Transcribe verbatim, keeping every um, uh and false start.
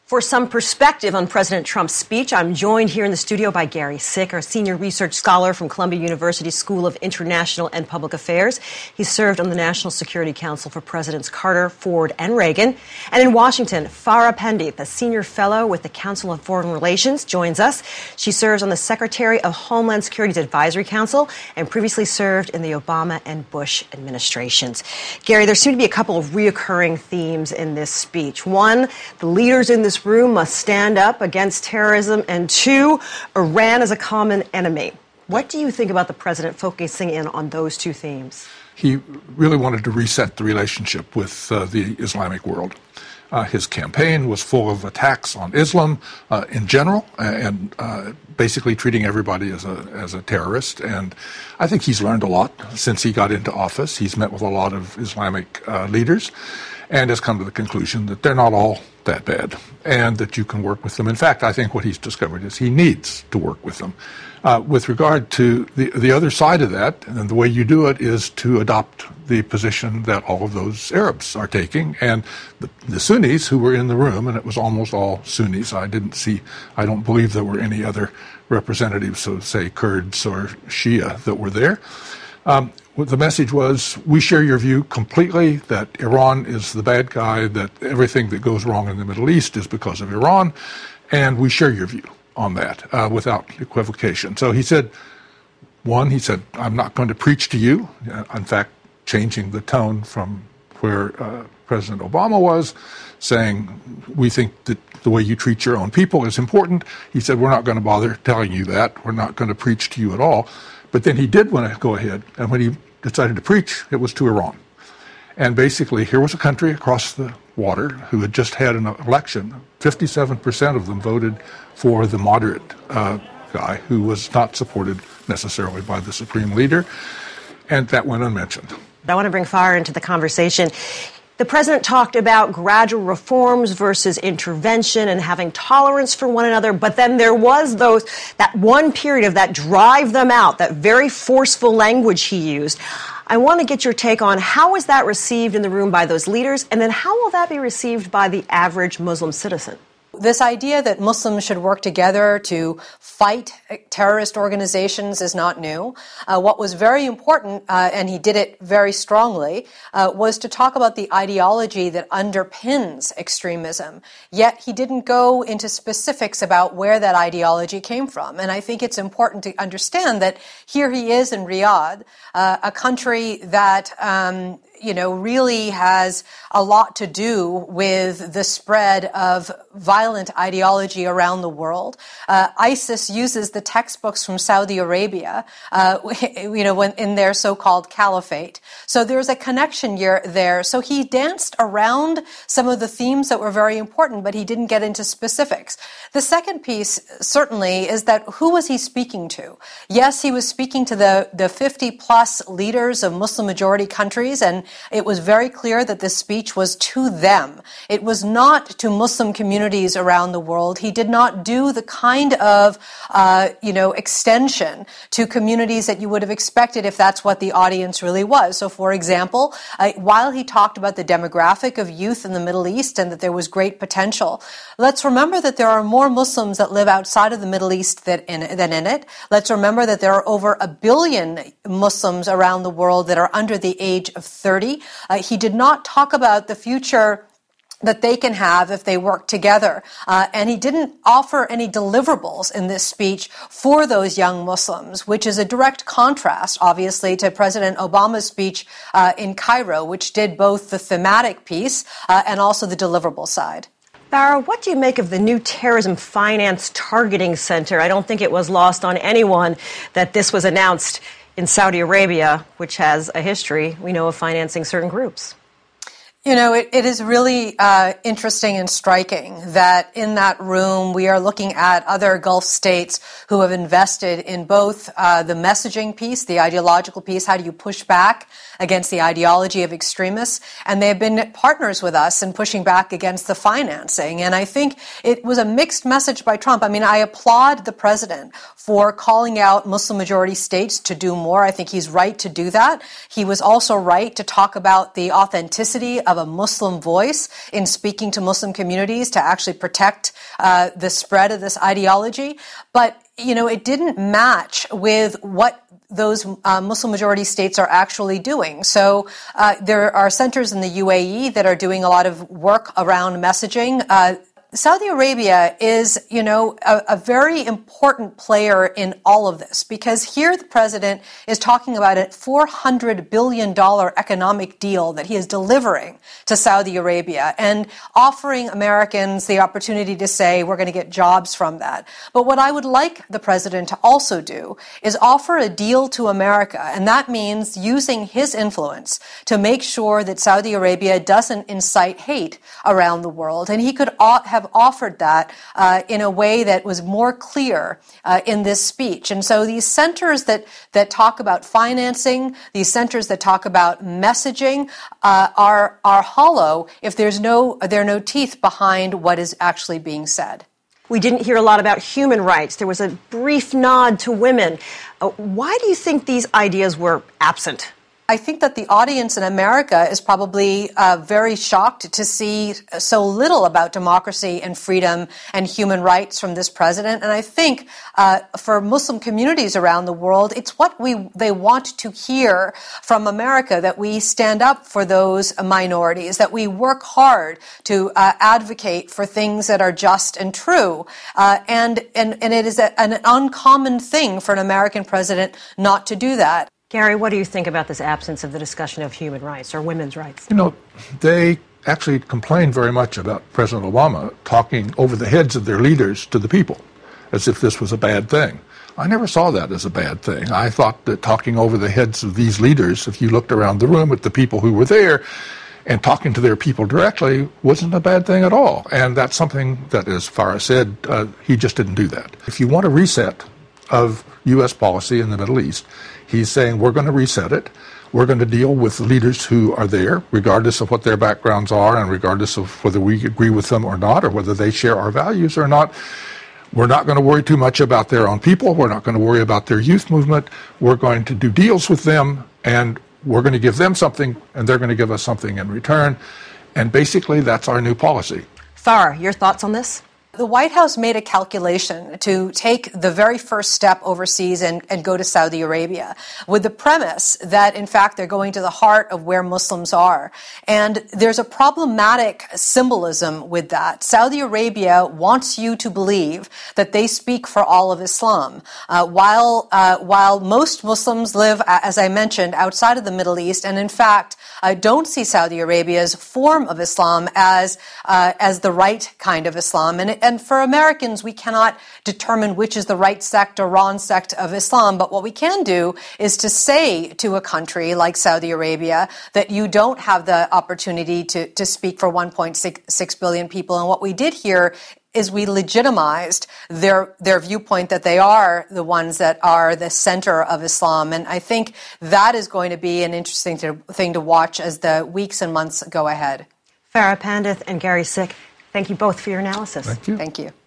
For some perspective on President Trump's speech, I'm joined here in the studio by Gary Sick, our senior research scholar from Columbia University School of International and Public Affairs. He served on the National Security Council for Presidents Carter, Ford, and Reagan. And in Washington, Farah Pandith, a senior fellow with the Council on Foreign Relations, joins us. She serves on the Secretary of Homeland Security's Advisory Council and previously served in the Obama and Bush administrations. Gary, there seem to be a couple of reoccurring themes in this speech. One, the leaders in this room must stand up against terrorism, and two, Iran is a common enemy. What do you think about the president focusing in on those two themes? He really wanted to reset the relationship with uh, the Islamic world. Uh, his campaign was full of attacks on Islam uh, in general, and uh, basically treating everybody as a as a terrorist. And I think he's learned a lot since he got into office. He's met with a lot of Islamic uh, leaders and has come to the conclusion that they're not all that bad and that you can work with them. In fact, I think what he's discovered is he needs to work with them. Uh, with regard to the the other side of that, and the way you do it is to adopt the position that all of those Arabs are taking, and the, the Sunnis who were in the room, and it was almost all Sunnis. I didn't see, I don't believe there were any other representatives of, say, Kurds or Shia that were there. Um, the message was, we share your view completely that Iran is the bad guy, that everything that goes wrong in the Middle East is because of Iran, and we share your view on that uh, without equivocation. So he said, one, he said, I'm not going to preach to you. Uh, in fact, changing the tone from where uh, President Obama was, saying, we think that the way you treat your own people is important. He said, we're not going to bother telling you that. We're not going to preach to you at all. But then he did want to go ahead, and when he decided to preach, it was to Iran. And basically, here was a country across the water who had just had an election. fifty-seven percent of them voted for the moderate uh, guy who was not supported necessarily by the supreme leader, and that went unmentioned. I want to bring Farah into the conversation. The president talked about gradual reforms versus intervention and having tolerance for one another. But then there was those that one period of that drive them out, that very forceful language he used. I want to get your take on how was that received in the room by those leaders, and then how will that be received by the average Muslim citizen? This idea that Muslims should work together to fight terrorist organizations is not new. Uh, what was very important, uh, and he did it very strongly, uh, was to talk about the ideology that underpins extremism. Yet he didn't go into specifics about where that ideology came from. And I think it's important to understand that here he is in Riyadh, uh, a country that um, you know, really has a lot to do with the spread of violent ideology around the world. Uh, ISIS uses the textbooks from Saudi Arabia, uh, you know, when, in their so-called caliphate. So there's a connection here, there. So he danced around some of the themes that were very important, but he didn't get into specifics. The second piece, certainly, is that who was he speaking to? Yes, he was speaking to the, the fifty-plus leaders of Muslim-majority countries, and it was very clear that this speech was to them. It was not to Muslim communities around the world. He did not do the kind of, uh, you know, extension to communities that you would have expected if that's what the audience really was. So, for example, uh, while he talked about the demographic of youth in the Middle East and that there was great potential, let's remember that there are more Muslims that live outside of the Middle East than in, than in it. Let's remember that there are over a billion Muslims around the world that are under the age of thirty. Uh, he did not talk about the future that they can have if they work together. Uh, and he didn't offer any deliverables in this speech for those young Muslims, which is a direct contrast, obviously, to President Obama's speech uh, in Cairo, which did both the thematic piece uh, and also the deliverable side. Farah, what do you make of the new Terrorism Finance Targeting Center? I don't think it was lost on anyone that this was announced in Saudi Arabia, which has a history, we know, of financing certain groups. You know, it, it is really uh, interesting and striking that in that room we are looking at other Gulf states who have invested in both uh, the messaging piece, the ideological piece, how do you push back against the ideology of extremists, and they have been partners with us in pushing back against the financing. And I think it was a mixed message by Trump. I mean, I applaud the president for calling out Muslim-majority states to do more. I think he's right to do that. He was also right to talk about the authenticity of have a Muslim voice in speaking to Muslim communities to actually protect uh, the spread of this ideology. But, you know, it didn't match with what those uh, Muslim majority states are actually doing. So uh, there are centers in the U A E that are doing a lot of work around messaging. Uh, Saudi Arabia is, you know, a, a very important player in all of this, because here the president is talking about a four hundred billion dollars economic deal that he is delivering to Saudi Arabia and offering Americans the opportunity to say we're going to get jobs from that. But what I would like the president to also do is offer a deal to America, and that means using his influence to make sure that Saudi Arabia doesn't incite hate around the world. And he could have have offered that uh, in a way that was more clear uh, in this speech. And so these centers that, that talk about financing, these centers that talk about messaging uh, are, are hollow if there's no, there are no teeth behind what is actually being said. We didn't hear a lot about human rights. There was a brief nod to women. Uh, why do you think these ideas were absent? I think that the audience in America is probably uh, very shocked to see so little about democracy and freedom and human rights from this president. And I think uh, for Muslim communities around the world, it's what we they want to hear from America, that we stand up for those minorities, that we work hard to uh, advocate for things that are just and true. Uh, and, and, and it is a, an uncommon thing for an American president not to do that. Gary, what do you think about this absence of the discussion of human rights or women's rights? You know, they actually complained very much about President Obama talking over the heads of their leaders to the people, as if this was a bad thing. I never saw that as a bad thing. I thought that talking over the heads of these leaders, if you looked around the room at the people who were there, and talking to their people directly wasn't a bad thing at all. And that's something that, as Farah said, uh, he just didn't do that. If you want a reset of U S policy in the Middle East, he's saying we're going to reset it. We're going to deal with the leaders who are there, regardless of what their backgrounds are and regardless of whether we agree with them or not, or whether they share our values or not. We're not going to worry too much about their own people. We're not going to worry about their youth movement. We're going to do deals with them, and we're going to give them something, and they're going to give us something in return. And basically, that's our new policy. Farah, your thoughts on this? The White House made a calculation to take the very first step overseas and, and go to Saudi Arabia with the premise that, in fact, they're going to the heart of where Muslims are. And there's a problematic symbolism with that. Saudi Arabia wants you to believe that they speak for all of Islam, uh, while uh, while most Muslims live, as I mentioned, outside of the Middle East, and in fact, uh, don't see Saudi Arabia's form of Islam as uh, as the right kind of Islam. And it, And for Americans, we cannot determine which is the right sect or wrong sect of Islam. But what we can do is to say to a country like Saudi Arabia that you don't have the opportunity to, to speak for one point six billion people. And what we did here is we legitimized their their viewpoint that they are the ones that are the center of Islam. And I think that is going to be an interesting to, thing to watch as the weeks and months go ahead. Farah Pandith and Gary Sick, thank you both for your analysis. Thank you. Thank you.